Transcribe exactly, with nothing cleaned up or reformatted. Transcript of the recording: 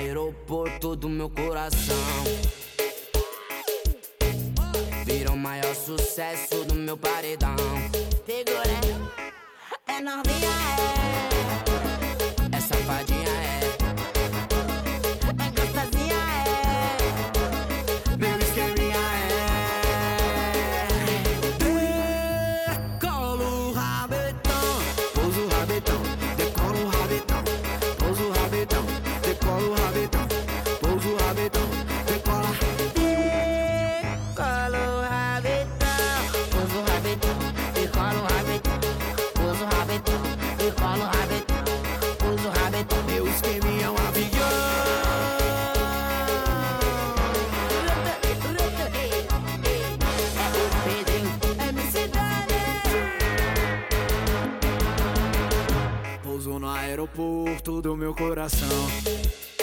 aeroporto do meu coração. Virou o maior sucesso do meu paredão. Pegou, né? É novinha, É safadinha, é. é, é gostosinha, é. Meu esqueminha é. Decola o rabetão, pousa o rabetão. Decola o rabetão, pousa o rabetão. Decola o rabetão, pousa o rabetão. Decola. Decola o rabetão, pousa o rabetão. Decola o rabetão, pousa o rabetão. Decola o rabetão, pousa o rabetão. Meu esqueminha é um avião. É o Pedrinho, M C Dani. Pouso no aeroporto do meu coração.